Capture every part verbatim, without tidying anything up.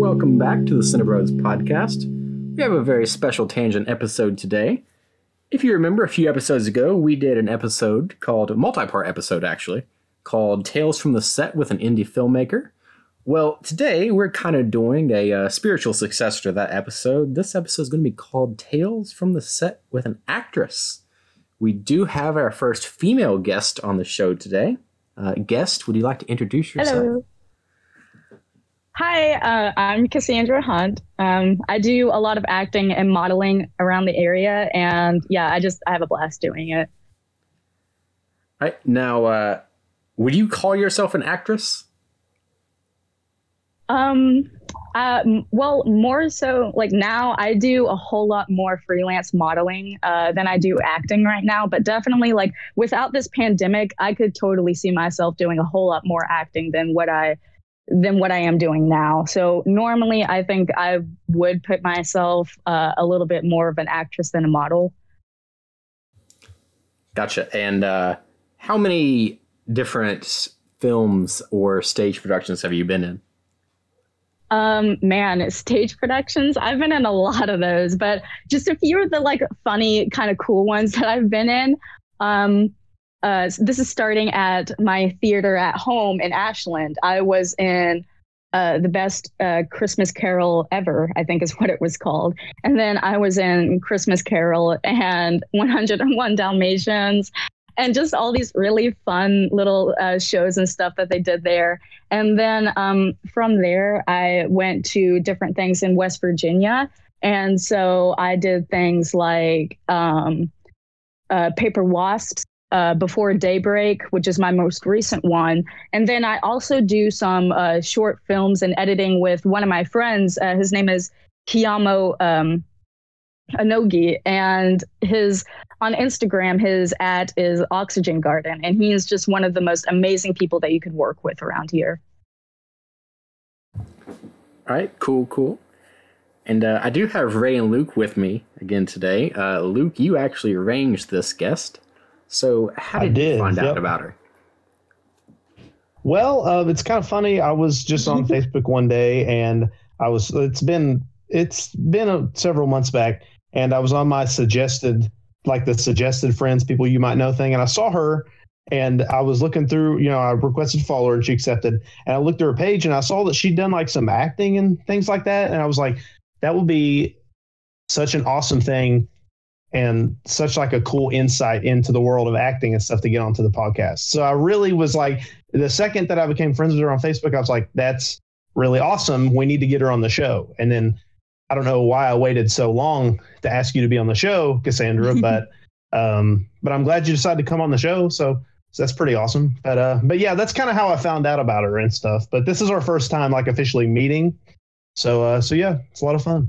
welcome back to the Cinebros podcast. We have a very special tangent episode today. If you remember, a few episodes ago, we did an episode called, a multi-part episode actually, called Tales from the Set with an Indie Filmmaker. Well, today we're kind of doing a uh, spiritual successor to that episode. This episode is going to be called Tales from the Set with an Actress. We do have our first female guest on the show today. Uh, guest, would you like to introduce yourself? Hello. Hi, uh, I'm Cassandra Hunt. Um, I do a lot of acting and modeling around the area, and yeah, I just I have a blast doing it. All right, now, uh, would you call yourself an actress? Um, uh, well, more so like now I do a whole lot more freelance modeling uh, than I do acting right now. But definitely, like without this pandemic, I could totally see myself doing a whole lot more acting than what I than what I am doing now. So normally I think I would put myself uh, a little bit more of an actress than a model. Gotcha. And uh, how many different films or stage productions have you been in? Um, man, stage productions. I've been in a lot of those, but just a few of the like funny, kind of cool ones that I've been in. Um, Uh, this is starting at my theater at home in Ashland. I was in uh, the best uh, Christmas Carol ever, I think is what it was called. And then I was in Christmas Carol and one oh one Dalmatians and just all these really fun little uh, shows and stuff that they did there. And then um, from there, I went to different things in West Virginia. And so I did things like um, uh, Paper Wasps, Uh, Before Daybreak, which is my most recent one. And then I also do some uh, short films and editing with one of my friends. Uh, his name is Kiyamo um, Anogi, and his on Instagram, his at is Oxygen Garden. And he is just one of the most amazing people that you could work with around here. All right, cool, cool. And uh, I do have Ray and Luke with me again today. Uh, Luke, you actually arranged this guest. So how did, did you find yep. out about her? Well, uh, it's kind of funny. I was just on Facebook one day and I was, it's been, it's been a, several months back and I was on my suggested, like the suggested friends, people you might know thing. And I saw her and I was looking through, you know, I requested to follow her and she accepted. And I looked at her page and I saw that she'd done like some acting and things like that. And I was like, that would be such an awesome thing. And such like a cool insight into the world of acting and stuff to get onto the podcast. So I really was like, the second that I became friends with her on Facebook, I was like, that's really awesome. We need to get her on the show. And then I don't know why I waited so long to ask you to be on the show, Cassandra, but um, but I'm glad you decided to come on the show. So, so that's pretty awesome. But uh, but yeah, that's kind of how I found out about her and stuff. But this is our first time like officially meeting. So uh, so yeah, it's a lot of fun.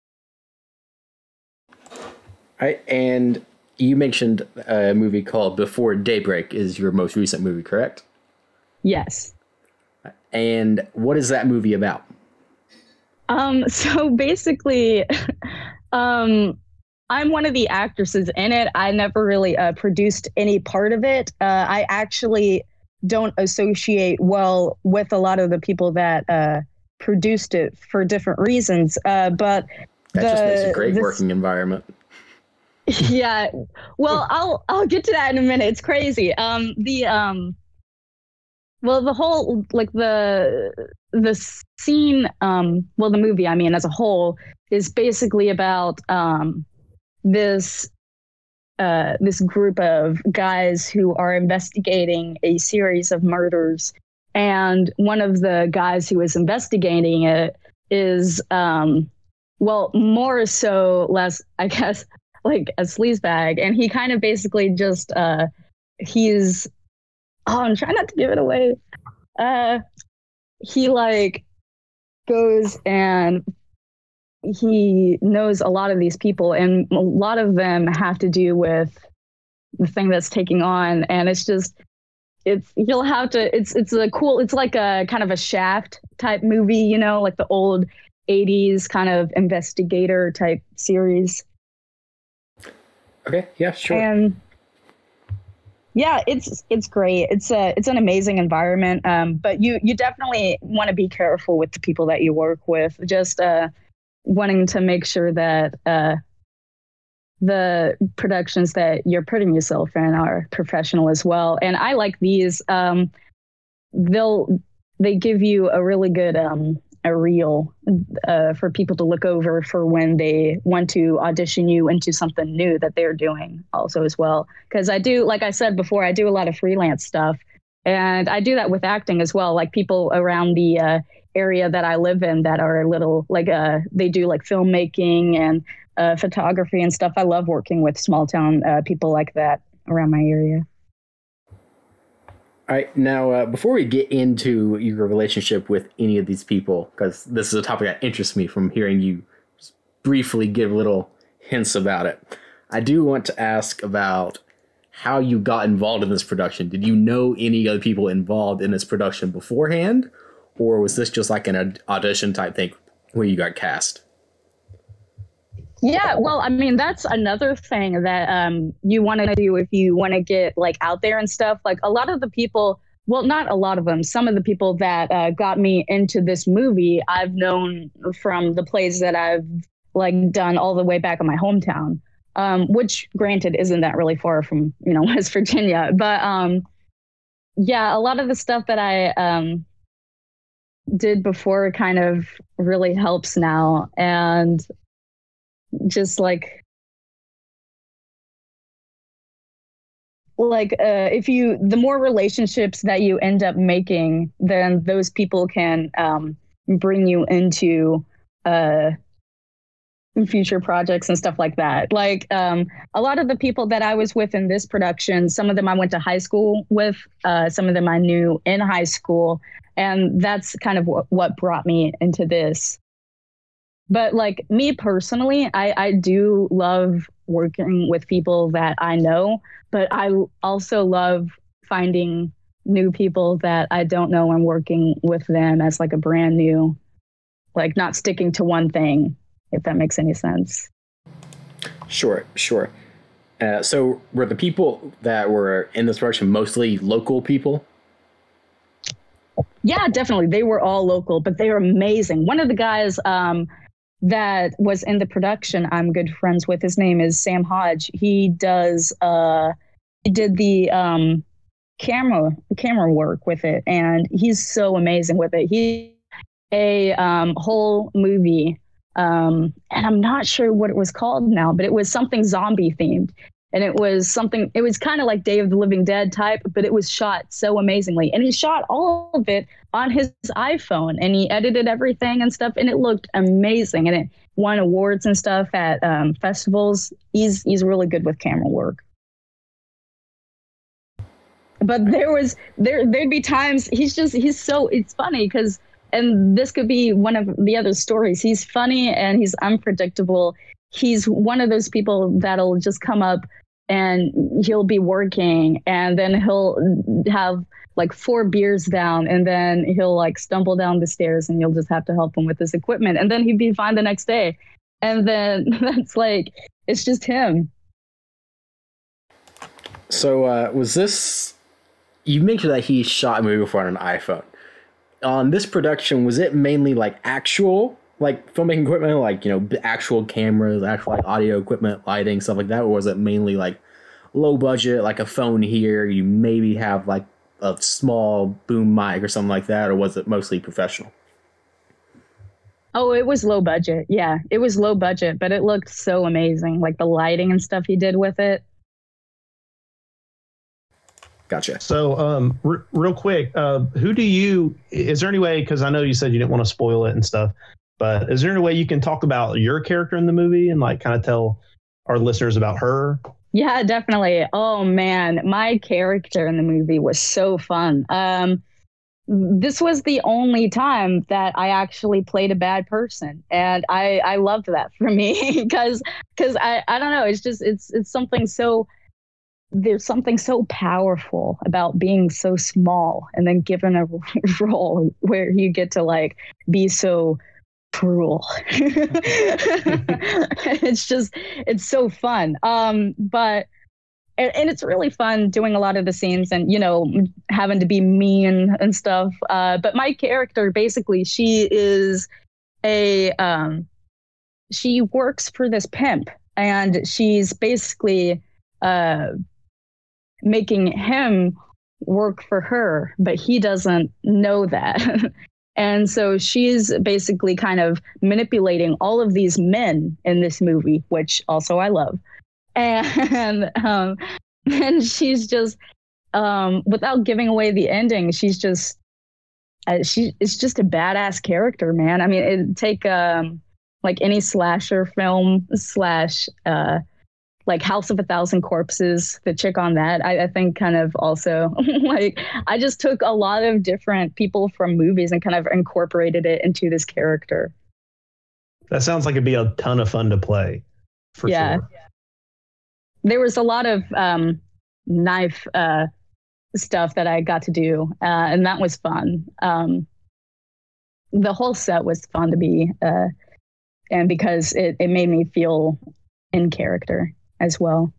Right, and you mentioned a movie called Before Daybreak is your most recent movie, correct? Yes. And what is that movie about? Um, so basically, um, I'm one of the actresses in it. I never really uh, produced any part of it. Uh, I actually don't associate well with a lot of the people that uh, produced it for different reasons. Uh, but that the, just makes a great this, working environment. Yeah, well, I'll I'll get to that in a minute. It's crazy. Um, the um, well, the whole like the the scene. Um, well, the movie, I mean, as a whole, is basically about um, this uh, this group of guys who are investigating a series of murders, and one of the guys who is investigating it is um, well, more so, less, I guess, like a sleazebag, and he kind of basically just uh he's oh I'm trying not to give it away. Uh he like goes and he knows a lot of these people, and a lot of them have to do with the thing that's taking on, and it's just it's you'll have to it's it's a cool it's like a kind of a Shaft type movie, you know, like the old eighties kind of investigator type series. Okay, yeah, sure. And Yeah, it's it's great. It's a it's an amazing environment. Um, but you you definitely want to be careful with the people that you work with. Just uh, wanting to make sure that uh, the productions that you're putting yourself in are professional as well. And I like these. Um, they'll they give you a really good um, a reel uh, for people to look over for when they want to audition you into something new that they're doing also as well. Because I do, like I said before, I do a lot of freelance stuff, and I do that with acting as well. Like people around the uh, area that I live in that are a little like uh, they do like filmmaking and uh, photography and stuff. I love working with small town uh, people like that around my area. All right, now uh, before we get into your relationship with any of these people, because this is a topic that interests me from hearing you briefly give little hints about it, I do want to ask about how you got involved in this production. Did you know any other people involved in this production beforehand, or was this just like an audition type thing where you got cast? Yeah, well, I mean, that's another thing that um, you want to do if you want to get like out there and stuff. Like a lot of the people, well, not a lot of them, some of the people that uh, got me into this movie, I've known from the plays that I've like done all the way back in my hometown, um, which granted isn't that really far from, you know, West Virginia. But um, yeah, a lot of the stuff that I um, did before kind of really helps now. And just like like uh if you the more relationships that you end up making, then those people can um bring you into uh future projects and stuff like that. Like um a lot of the people that I was with in this production, some of them I went to high school with, uh some of them I knew in high school, and that's kind of w- what brought me into this. But like me personally, I, I do love working with people that I know, but I also love finding new people that I don't know and working with them as like a brand new, like not sticking to one thing, if that makes any sense. Sure, sure. Uh, so were the people that were in this production mostly local people? Yeah, definitely. They were all local, but they were amazing. One of the guys, um, that was in the production I'm good friends with, his name is Sam Hodge. He does uh he did the um camera camera work with it, and he's so amazing with it. He a um whole movie, um and I'm not sure what it was called now, but it was something zombie themed. And it was something, it was kind of like Day of the Living Dead type, but it was shot so amazingly. And he shot all of it on his iPhone, and he edited everything and stuff, and it looked amazing. And it won awards and stuff at um, festivals. He's he's really good with camera work. But there was there there'd be times he's just he's so it's funny because, and this could be one of the other stories. He's funny and he's unpredictable. He's one of those people that'll just come up and he'll be working, and then he'll have like four beers down, and then he'll like stumble down the stairs, and you'll just have to help him with his equipment, and then he'd be fine the next day. And then that's like, it's just him. So uh, was this, you mentioned that he shot a movie before on an iPhone. On this production, was it mainly like actual like filmmaking equipment, like, you know, actual cameras, actual like audio equipment, lighting, stuff like that? Or was it mainly like low budget, like a phone here, you maybe have like a small boom mic or something like that? Or was it mostly professional? Oh, it was low budget. Yeah, it was low budget, but it looked so amazing. Like the lighting and stuff he did with it. Gotcha. So, um, r- real quick, uh, who do you, is there any way, because I know you said you didn't want to spoil it and stuff, but is there any way you can talk about your character in the movie and like kind of tell our listeners about her? Yeah, definitely. Oh man, my character in the movie was so fun. Um, this was the only time that I actually played a bad person, and I I loved that for me because because I I don't know, it's just it's it's something so there's something so powerful about being so small and then given a role where you get to like be so cruel. It's just, it's so fun. Um, but and, and it's really fun doing a lot of the scenes and, you know, having to be mean and stuff. Uh, but my character, basically, she is a, um, she works for this pimp, and she's basically uh, making him work for her, but he doesn't know that. And so she's basically kind of manipulating all of these men in this movie, which also I love. And um, and she's just, um, without giving away the ending, she's just, uh, she it's just a badass character, man. I mean, it'd take um, like any slasher film slash uh, like House of a Thousand Corpses, the chick on that, I, I think kind of also like I just took a lot of different people from movies and kind of incorporated it into this character. That sounds like it'd be a ton of fun to play. For yeah. sure. There was a lot of um, knife uh, stuff that I got to do, uh, and that was fun. Um, the whole set was fun to be, uh, and because it, it made me feel in character as well.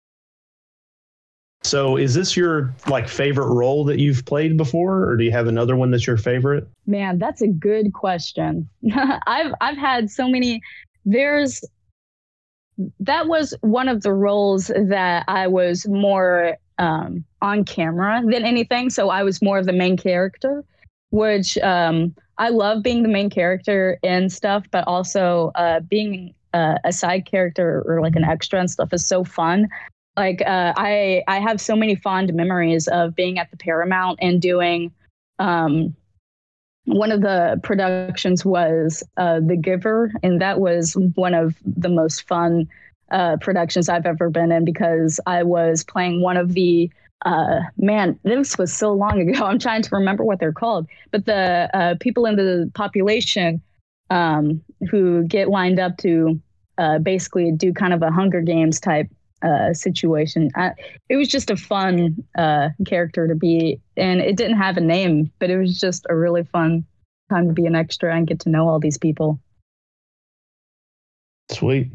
So is this your like favorite role that you've played before, or do you have another one that's your favorite? Man, that's a good question. I've I've had so many. There's that was one of the roles that I was more um, on camera than anything. So I was more of the main character, which um, I love being the main character and stuff, but also uh, being uh, a side character or like an extra and stuff is so fun. Like uh, I, I have so many fond memories of being at the Paramount and doing. Um, one of the productions was uh, The Giver, and that was one of the most fun uh, productions I've ever been in because I was playing one of the. Uh, man, this was so long ago. I'm trying to remember what they're called, but the uh, people in the population um, who get lined up to uh, basically do kind of a Hunger Games type. Uh, situation. I, it was just a fun uh, character to be, and it didn't have a name, but it was just a really fun time to be an extra and get to know all these people. Sweet.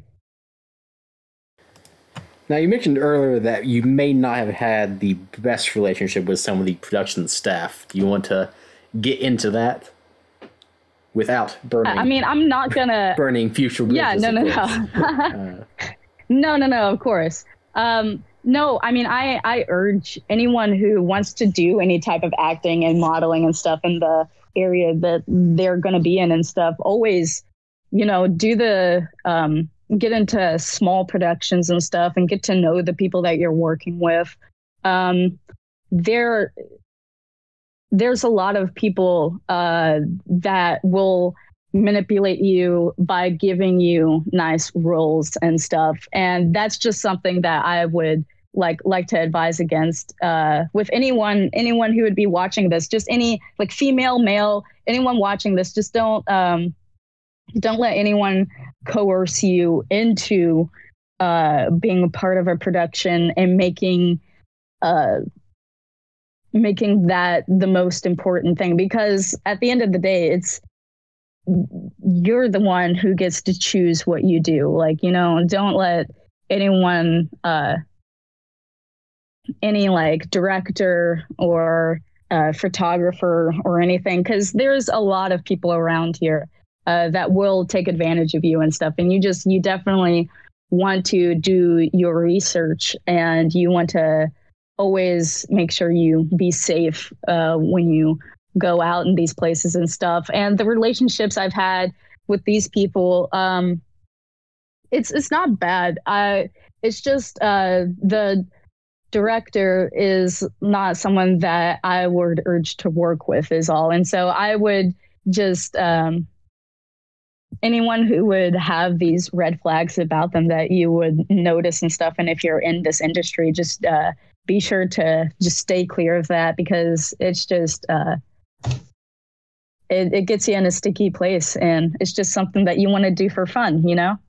Now, you mentioned earlier that you may not have had the best relationship with some of the production staff. Do you want to get into that without burning? I mean, I'm not gonna burning future bridges. Yeah, no, no, no. uh, No, no, no, of course. Um, no, I mean, I, I urge anyone who wants to do any type of acting and modeling and stuff in the area that they're going to be in and stuff, always, you know, do the, um, get into small productions and stuff and get to know the people that you're working with. Um, there, there's a lot of people uh, that will manipulate you by giving you nice roles and stuff, and that's just something that I would like like to advise against uh with anyone anyone who would be watching this, just any like female, male, anyone watching this, just don't um don't let anyone coerce you into uh being a part of a production and making uh making that the most important thing, because at the end of the day, it's you're the one who gets to choose what you do. Like, you know, don't let anyone, uh, any like director or uh, photographer or anything, because there's a lot of people around here uh, that will take advantage of you and stuff. And you just, you definitely want to do your research, and you want to always make sure you be safe uh, when you go out in these places and stuff. And the relationships I've had with these people, um, it's it's not bad. I it's just uh, the director is not someone that I would urge to work with is all. And so I would just um, anyone who would have these red flags about them that you would notice and stuff. And if you're in this industry, just uh, be sure to just stay clear of that, because it's just uh, It, it gets you in a sticky place, and it's just something that you want to do for fun, you know?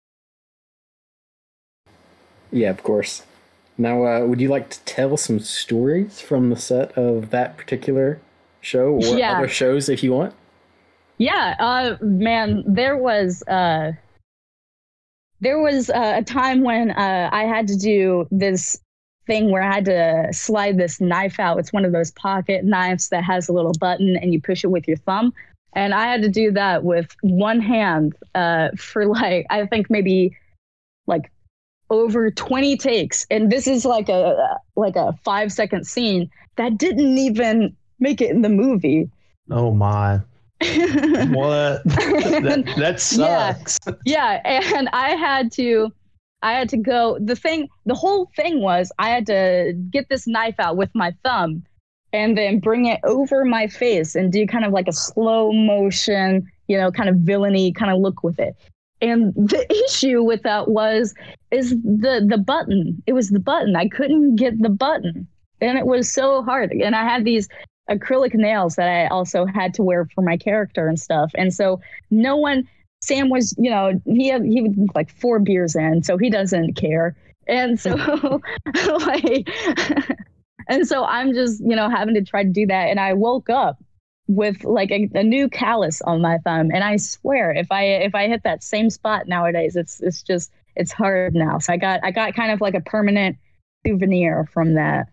Yeah, of course. Now, uh, would you like to tell some stories from the set of that particular show, or yeah. other shows if you want? Yeah, uh, man, there was uh, there was uh, a time when uh, I had to do this thing where I had to slide this knife out. It's one of those pocket knives that has a little button and you push it with your thumb. And I had to do that with one hand uh, for like, I think maybe like over twenty takes. And this is like a like a five second scene that didn't even make it in the movie. Oh my. What? that, that sucks. Yeah. yeah. And I had to, I had to go, the thing, the whole thing was I had to get this knife out with my thumb and then bring it over my face and do kind of like a slow motion, you know, kind of villainy kind of look with it. And the issue with that was, is the, the button, it was the button. I couldn't get the button and it was so hard. And I had these acrylic nails that I also had to wear for my character and stuff. And so no one, Sam was, you know, he had, he was like four beers in, so he doesn't care. And so like, and so I'm just, you know, having to try to do that. And I woke up with like a, a new callus on my thumb. And I swear if I, if I hit that same spot nowadays, it's, it's just, it's hard now. So I got, I got kind of like a permanent souvenir from that.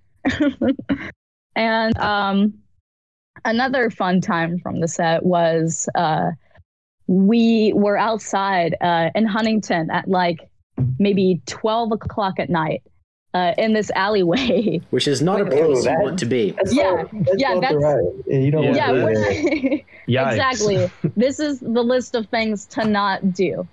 And, um, another fun time from the set was uh, we were outside uh, in Huntington at like maybe twelve o'clock at night uh, in this alleyway. Which is not a place you want to be. That's yeah, all, that's yeah, that's right. yeah, you don't yeah, want to be there. exactly. This is the list of things to not do.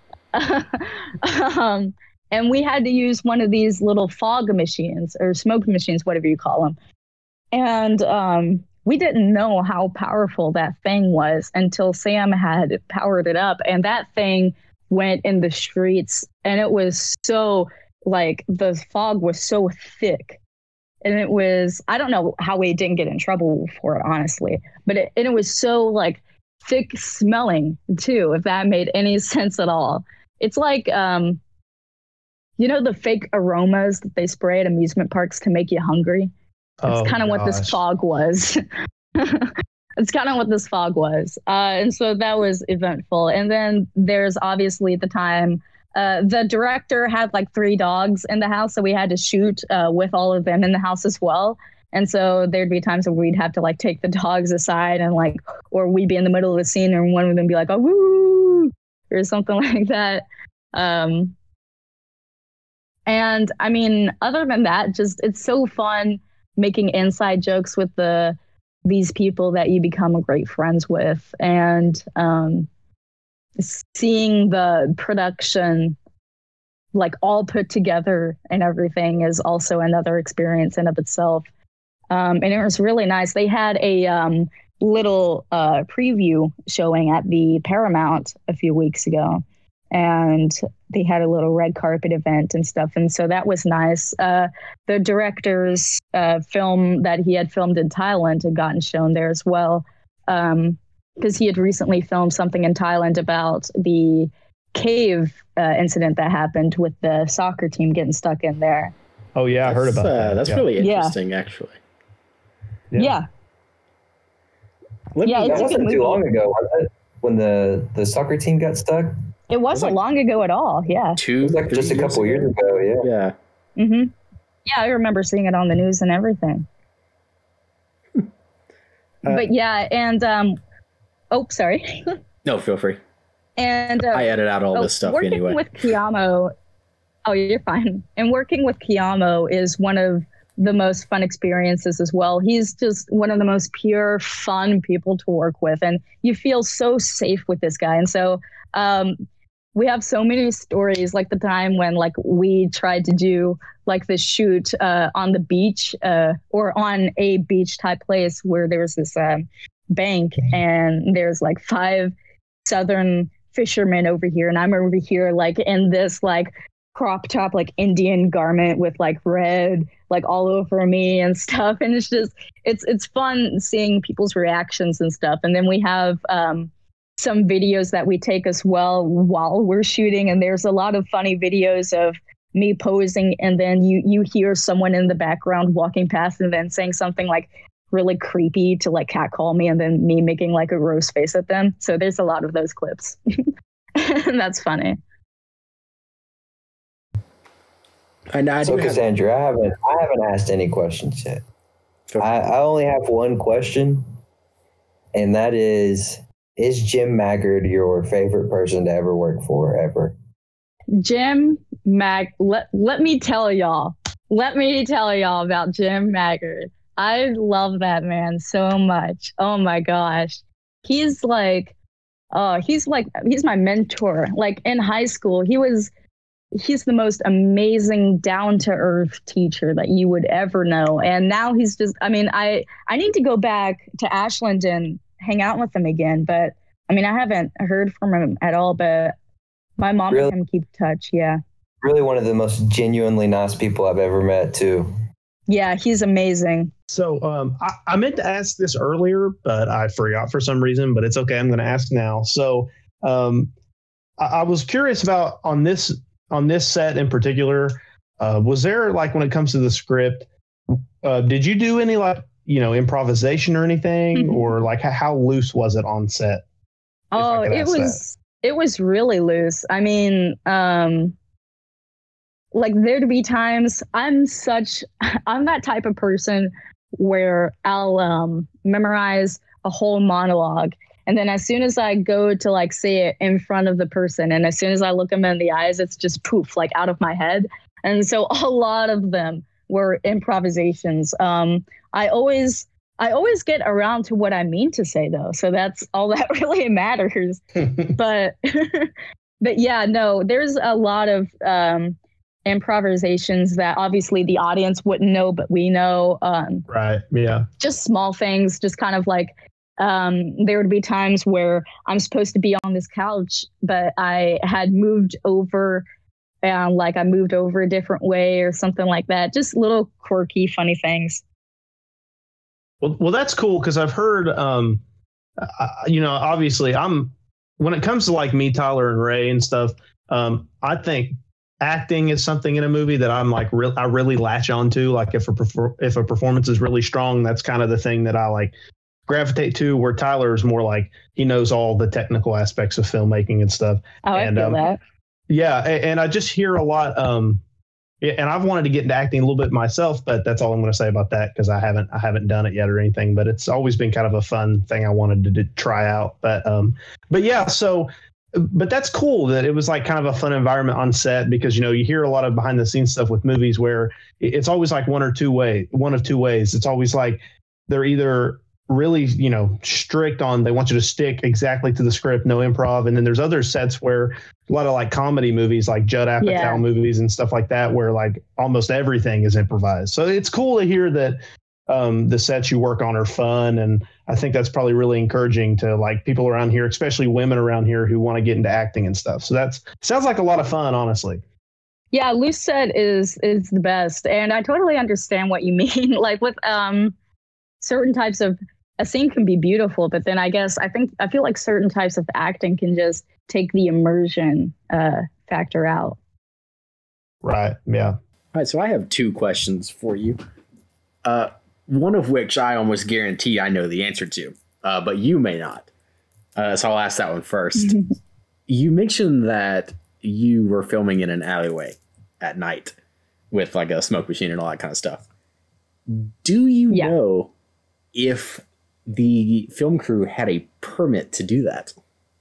um, and we had to use one of these little fog machines or smoke machines, whatever you call them. And um, we didn't know how powerful that thing was until Sam had powered it up. And that thing went in the streets and it was so like the fog was so thick. And it was, I don't know how we didn't get in trouble for it, honestly, but it, and it was so like thick smelling too, if that made any sense at all. It's like, um, you know, the fake aromas that they spray at amusement parks to make you hungry. It's Oh, kind of what this gosh. fog was. It's kind of what this fog was. Uh, and so that was eventful. And then there's obviously the time uh, the director had like three dogs in the house. So we had to shoot uh, with all of them in the house as well. And so there'd be times where we'd have to like take the dogs aside and like, or we'd be in the middle of the scene and one of them be like, oh, woo, or something like that. Um, and I mean, other than that, just it's so fun making inside jokes with the these people that you become great friends with, and um, seeing the production like all put together and everything is also another experience in of itself. Um, and it was really nice. They had a um, little uh, preview showing at the Paramount a few weeks ago, and they had a little red carpet event and stuff. And so that was nice. Uh, the director's uh, film that he had filmed in Thailand had gotten shown there as well, because um, he had recently filmed something in Thailand about the cave uh, incident that happened with the soccer team getting stuck in there. Oh yeah, I heard That's, about uh, that. That's yeah. really Yeah. interesting, actually. Yeah. Yeah. Let Yeah, me- it's That a good wasn't movie. too long ago, was it? When the, the soccer team got stuck. It It wasn't like- long ago at all. Yeah. two, was like three just a couple years ago. Yeah. Yeah. hmm Yeah, I remember seeing it on the news and everything. Uh, but yeah, and um, oh, sorry. No, feel free. and uh, I edit out all oh, this stuff working anyway. with Kiyamo, oh, you're fine. And working with Kiyamo is one of the most fun experiences as well. He's just one of the most pure, fun people to work with, and you feel so safe with this guy. And so um, we have so many stories, like the time when like we tried to do like this shoot uh, on the beach uh, or on a beach type place where there was this um, bank and there's like five Southern fishermen over here, and I'm over here like in this like crop top like Indian garment with like red like all over me and stuff, and it's just it's it's fun seeing people's reactions and stuff. And then we have um some videos that we take as well while we're shooting, and there's a lot of funny videos of me posing and then you you hear someone in the background walking past and then saying something like really creepy to like catcall me, and then me making like a roast face at them. So there's a lot of those clips. And that's funny. I know. I So, do have, Cassandra, I haven't I haven't asked any questions yet. Go for I, I only have one question, and that is: Is Jim Maggard your favorite person to ever work for ever? Jim Mag. Let let me tell y'all. Let me tell y'all about Jim Maggard. I love that man so much. Oh my gosh, he's like, oh, he's like, he's my mentor. Like in high school, he was. He's the most amazing down to earth teacher that you would ever know. And now he's just, I mean, I, I need to go back to Ashland and hang out with him again. But I mean, I haven't heard from him at all, but my mom Really? and him keep in touch. Yeah. Really one of the most genuinely nice people I've ever met, too. Yeah. He's amazing. So um, I, I meant to ask this earlier, but I forgot for some reason, but it's okay. I'm going to ask now. So um, I, I was curious about on this on this set in particular, uh, was there like when it comes to the script, uh, did you do any like, you know, improvisation or anything Mm-hmm. or like how, how loose was it on set? Oh, it was, it was really loose. I mean, um, like there'd be times I'm such, I'm that type of person where I'll um, memorize a whole monologue. And then as soon as I go to like say it in front of the person, and as soon as I look them in the eyes, it's just poof, like out of my head. And so a lot of them were improvisations. Um, I always, I always get around to what I mean to say though. So that's all that really matters. but, but yeah, no, there's a lot of um, improvisations that obviously the audience wouldn't know, but we know. Um, right. Yeah. Just small things, just kind of like, Um, there would be times where I'm supposed to be on this couch, but I had moved over and like I moved over a different way or something like that. Just little quirky, funny things. Well, well, that's cool because I've heard, um, uh, you know, obviously I'm when it comes to like me, Tyler and Ray and stuff. Um, I think acting is something in a movie that I'm like real. I really latch onto. Like if a perfor- if a performance is really strong, that's kind of the thing that I like. Gravitate to, where Tyler is more like he knows all the technical aspects of filmmaking and stuff. Oh, and, I feel um, that. Yeah, and, and I just hear a lot. Um, and I've wanted to get into acting a little bit myself, but that's all I'm going to say about that because I haven't I haven't done it yet or anything. But it's always been kind of a fun thing I wanted to do, try out. But um, but yeah, so. But that's cool that it was like kind of a fun environment on set because, you know, you hear a lot of behind the scenes stuff with movies where it's always like one or two way, one of two ways. It's always like they're either really, you know, strict on they want you to stick exactly to the script, no improv. And then there's other sets where a lot of like comedy movies, like Judd Apatow Yeah. movies and stuff like that, where like almost everything is improvised. So it's cool to hear that um, the sets you work on are fun. And I think that's probably really encouraging to like people around here, especially women around here who want to get into acting and stuff. So that's sounds like a lot of fun, honestly. Yeah, loose set is is the best. And I totally understand what you mean. Like with um certain types of a scene can be beautiful, but then I guess I think I feel like certain types of acting can just take the immersion uh, factor out. Right. Yeah. All right, so I have two questions for you. Uh, one of which I almost guarantee I know the answer to, uh, but you may not. Uh, so I'll ask that one first. You mentioned that you were filming in an alleyway at night with like a smoke machine and all that kind of stuff. Do you Yeah. know if the film crew had a permit to do that?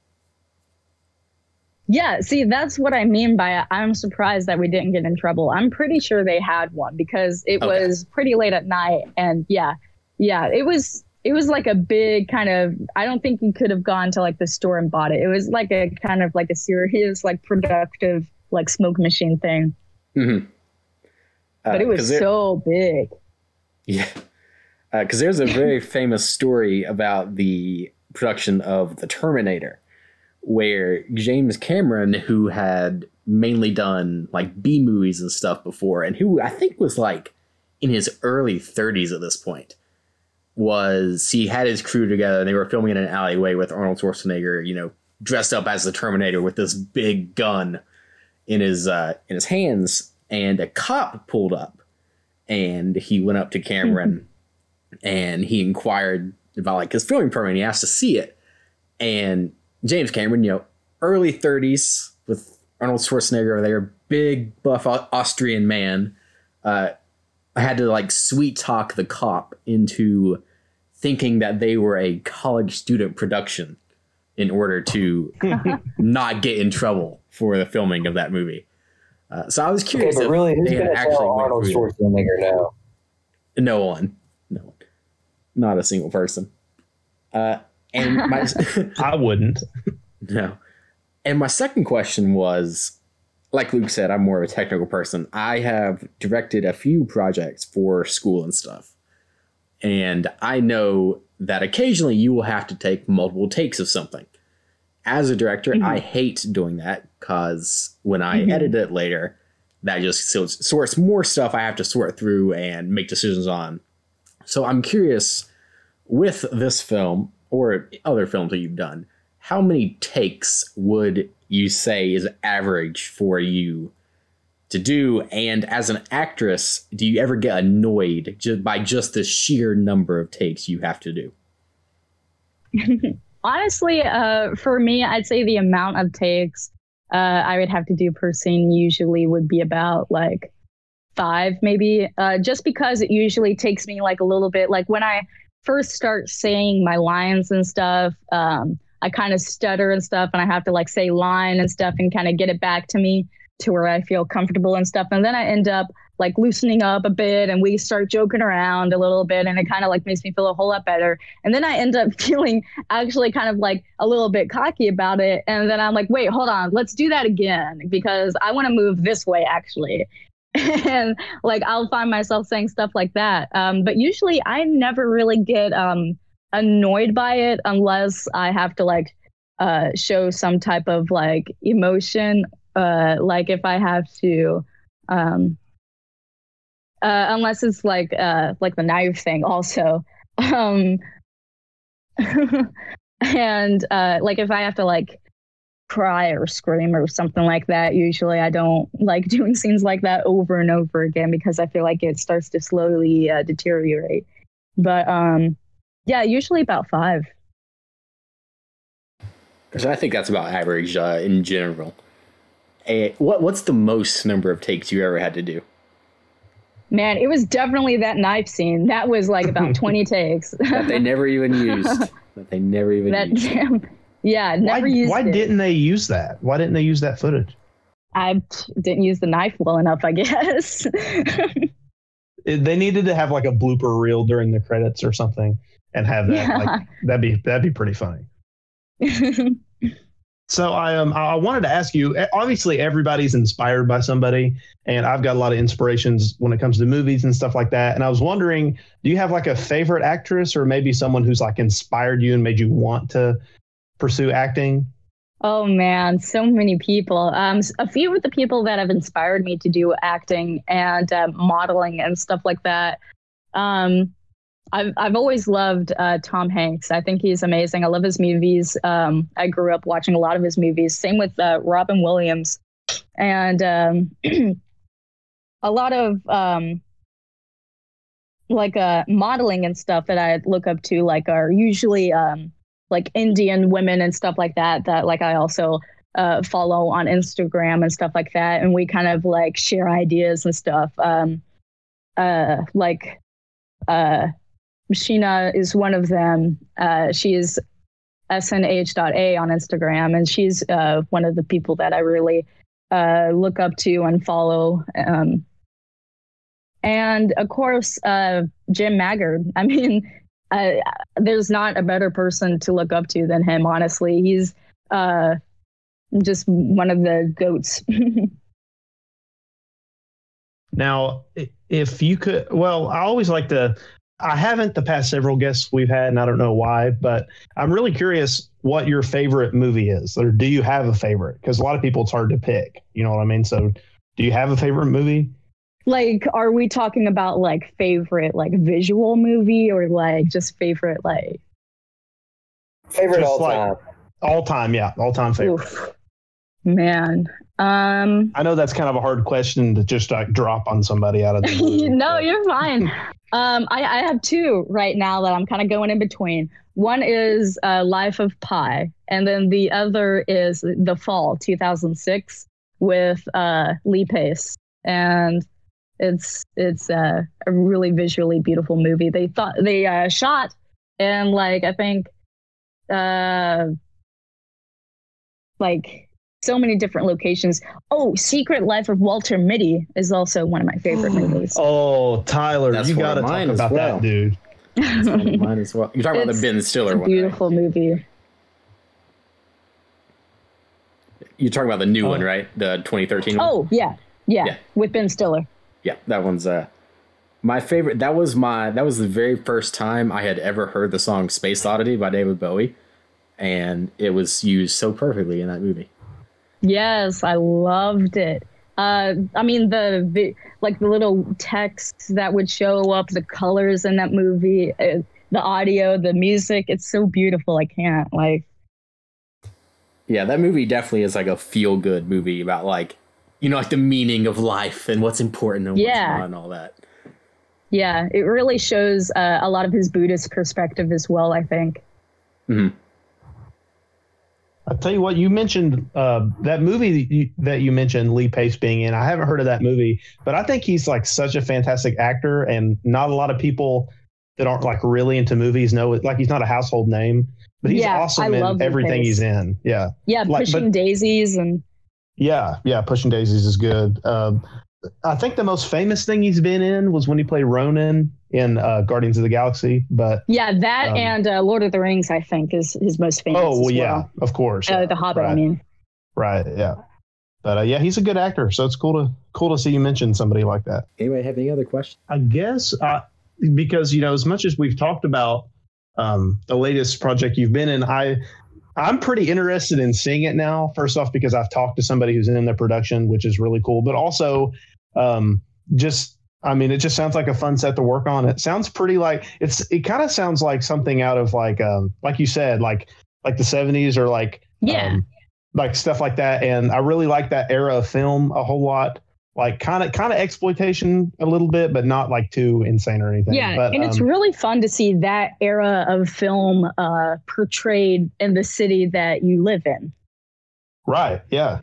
Yeah, see, that's what I mean by I'm surprised that we didn't get in trouble. I'm pretty sure they had one because it Okay. was pretty late at night. And yeah, yeah, it was it was like a big kind of, I don't think you could have gone to like the store and bought it. It was like a kind of like a serious, like productive, like smoke machine thing. Mm-hmm. Uh, But it was 'cause there- so big. Yeah. Because there's a very famous story about the production of The Terminator, where James Cameron, who had mainly done like B movies and stuff before, and who I think was like in his early thirties at this point, was he had his crew together and they were filming in an alleyway with Arnold Schwarzenegger, you know, dressed up as the Terminator with this big gun in his uh, in his hands, and a cop pulled up and he went up to Cameron and he inquired about like his filming permit. And he asked to see it, and James Cameron, you know, early thirties with Arnold Schwarzenegger, their big buff Austrian man, uh, had to like sweet talk the cop into thinking that they were a college student production in order to not get in trouble for the filming of that movie. Uh, so I was curious. Okay, but really, who's going to tell Arnold went Schwarzenegger now? No one. No one. Not a single person. Uh, and my I wouldn't. No. And my second question was, like Luke said, I'm more of a technical person. I have directed a few projects for school and stuff. And I know that occasionally you will have to take multiple takes of something. As a director, mm-hmm. I hate doing that because when I mm-hmm. edit it later, that just sorts more stuff I have to sort through and make decisions on. So I'm curious, with this film or other films that you've done, how many takes would you say is average for you to do? And as an actress, do you ever get annoyed just by just the sheer number of takes you have to do? Honestly, uh, for me, I'd say the amount of takes uh, I would have to do per scene usually would be about like five, maybe, uh, just because it usually takes me like a little bit. Like when I first start saying my lines and stuff, um, I kind of stutter and stuff, and I have to like say line and stuff and kind of get it back to me to where I feel comfortable and stuff. And then I end up like loosening up a bit and we start joking around a little bit, and it kind of like makes me feel a whole lot better. And then I end up feeling actually kind of like a little bit cocky about it. And then I'm like, wait, hold on, let's do that again because I want to move this way actually. And like, I'll find myself saying stuff like that. Um, but usually I never really get um, annoyed by it unless I have to like uh, show some type of like emotion. Uh, like if I have to, um, uh, unless it's like uh, like the knife thing also. Um, and uh, like if I have to like cry or scream or something like that, usually I don't like doing scenes like that over and over again because I feel like it starts to slowly uh, deteriorate. But um, yeah, usually about five. Because I think that's about average uh, in general. A, what what's the most number of takes you ever had to do? Man, it was definitely that knife scene. That was like about twenty takes. That they never even used. That they never even that, used. Damn, yeah, never why, used Why it. didn't they use that? Why didn't they use that footage? I didn't use the knife well enough, I guess. They needed to have like a blooper reel during the credits or something and have that. Yeah. Like, that'd be that'd be pretty funny. So I um I wanted to ask you, obviously everybody's inspired by somebody, and I've got a lot of inspirations when it comes to movies and stuff like that. And I was wondering, do you have like a favorite actress or maybe someone who's like inspired you and made you want to pursue acting? Oh man, so many people. Um, a few of the people that have inspired me to do acting and uh, modeling and stuff like that. Um, I've I've always loved uh, Tom Hanks. I think he's amazing. I love his movies. Um, I grew up watching a lot of his movies. Same with uh, Robin Williams, and um, a lot of um, like uh, modeling and stuff that I look up to. Like are usually um, like Indian women and stuff like that. That like I also uh, follow on Instagram and stuff like that. And we kind of like share ideas and stuff. Um, uh, like. Uh, Sheena is one of them. Uh, she is S N H dot A on Instagram, and she's uh, one of the people that I really uh, look up to and follow. Um, and of course, uh, Jim Maggard. I mean, uh, there's not a better person to look up to than him, honestly. He's uh, just one of the GOATs. Now, if you could, well, I always like to, I haven't the past several guests we've had, and I don't know why, but I'm really curious what your favorite movie is, or do you have a favorite? Because a lot of people, it's hard to pick. You know what I mean? So do you have a favorite movie? Like, are we talking about like favorite, like visual movie, or like just favorite, like favorite just all like, time? All time. Yeah. All time favorite. Oof. Man. Um, I know that's kind of a hard question to just like drop on somebody out of the blue. No, you're fine. um, I, I have two right now that I'm kind of going in between. One is uh, Life of Pi, and then the other is The Fall, two thousand six. with uh, Lee Pace, and it's it's uh, a really visually beautiful movie. They thought they uh, shot in like I think uh, like so many different locations. Oh, Secret Life of Walter Mitty is also one of my favorite movies. Oh, Tyler, That's you one got to of talk mine as about well. that, dude. That's one of mine as well. You're talking about It's- the Ben Stiller It's a one. beautiful movie. Right? You're talking about the new Oh. one, right? The twenty thirteen one? Oh yeah, yeah, Yeah. with Ben Stiller. Yeah, that one's uh my favorite. That was my that was the very first time I had ever heard the song Space Oddity by David Bowie, and it was used so perfectly in that movie. Yes, I loved it. Uh, I mean the, the like the little text that would show up, the colors in that movie, uh, the audio, the music. It's so beautiful. I can't like. Yeah, that movie definitely is like a feel good movie about like, you know, like the meaning of life and what's important and what's Yeah. not and all that. Yeah, it really shows uh, a lot of his Buddhist perspective as well, I think. Mm-hmm. I'll tell you what, you mentioned uh, that movie that you, that you mentioned, Lee Pace being in. I haven't heard of that movie, but I think he's like such a fantastic actor, and not a lot of people that aren't like really into movies know it. Like he's not a household name, but he's Yeah, awesome I love in Lee everything Pace. he's in. Yeah. Yeah, Like, Pushing but- Daisies and Yeah, yeah, Pushing Daisies is good. Um, I think the most famous thing he's been in was when he played Ronan in uh, Guardians of the Galaxy. But yeah, that Um, and uh, Lord of the Rings, I think, is his most famous. oh well, as yeah, well. of course, Uh, yeah, the Hobbit, right, I mean. right, yeah. But uh, yeah, he's a good actor, so it's cool to cool to see you mention somebody like that. Anybody have any other questions? I guess uh, because you know, as much as we've talked about um, the latest project you've been in, I I'm pretty interested in seeing it now. First off, because I've talked to somebody who's in the production, which is really cool. But also, um, just I mean, it just sounds like a fun set to work on. It sounds pretty like it's. It kind of sounds like something out of like um, like you said, like like the seventies or like Yeah. um, like stuff like that. And I really like that era of film a whole lot. Like kind of kind of exploitation a little bit, but not like too insane or anything. Yeah, but, and it's um, really fun to see that era of film uh, portrayed in the city that you live in. right. Yeah.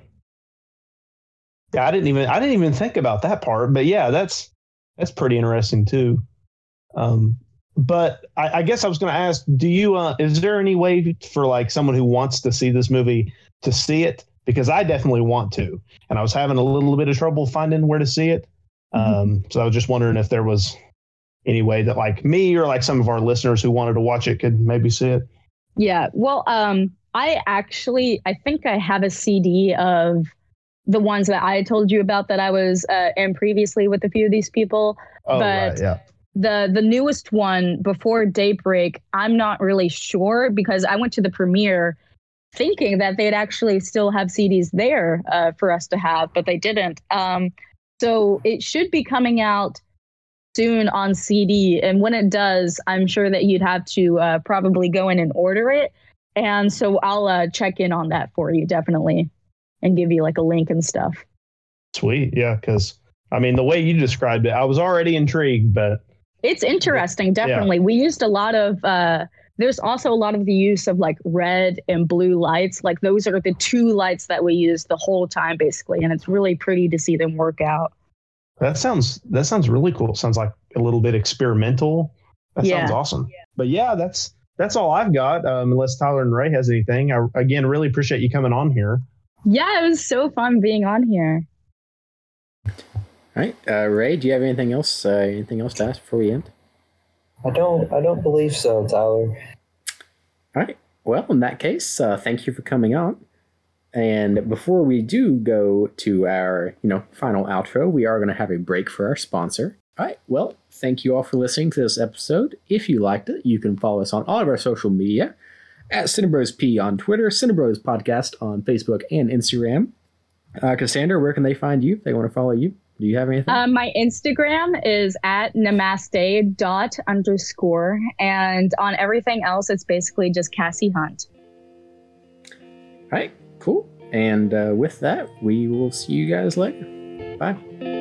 Yeah, I didn't even I didn't even think about that part, but yeah, that's that's pretty interesting too. Um, but I, I guess I was going to ask, do you? Uh, is there any way for like someone who wants to see this movie to see it? Because I definitely want to, and I was having a little bit of trouble finding where to see it. Um, so I was just wondering if there was any way that like me or like some of our listeners who wanted to watch it could maybe see it. Yeah, well, um, I actually, I think I have a C D of the ones that I told you about that I was uh, in previously with a few of these people. Oh, But- right, yeah. The the newest one, Before Daybreak, I'm not really sure because I went to the premiere thinking that they'd actually still have C Ds there uh, for us to have, but they didn't. Um, so it should be coming out soon on C D. And when it does, I'm sure that you'd have to uh, probably go in and order it. And so I'll uh, check in on that for you, definitely, and give you like a link and stuff. Sweet. Yeah. Because I mean, the way you described it, I was already intrigued, but It's interesting, definitely. We used a lot of, uh, there's also a lot of the use of like red and blue lights. Like those are the two lights that we use the whole time, basically. And it's really pretty to see them work out. that sounds that sounds really cool. Sounds like a little bit experimental. That Yeah. sounds awesome. But yeah, that's that's all I've got. Um, unless Tyler and Ray has anything. I again really appreciate you coming on here. Yeah, it was so fun being on here. All right, uh, Ray, do you have anything else? Uh, anything else to ask before we end? I don't. I don't believe so, Tyler. All right. Well, in that case, uh, thank you for coming on. And before we do go to our, you know, final outro, we are going to have a break for our sponsor. All right. Well, thank you all for listening to this episode. If you liked it, you can follow us on all of our social media at CinebrosP on Twitter, Cinebros Podcast on Facebook and Instagram. Uh, Cassandra, where can they find you if they want to follow you? Do you have anything? Um, my Instagram is at namaste dot underscore. And on everything else, it's basically just Cassie Hunt. All right. Cool. And uh, with that, we will see you guys later. Bye.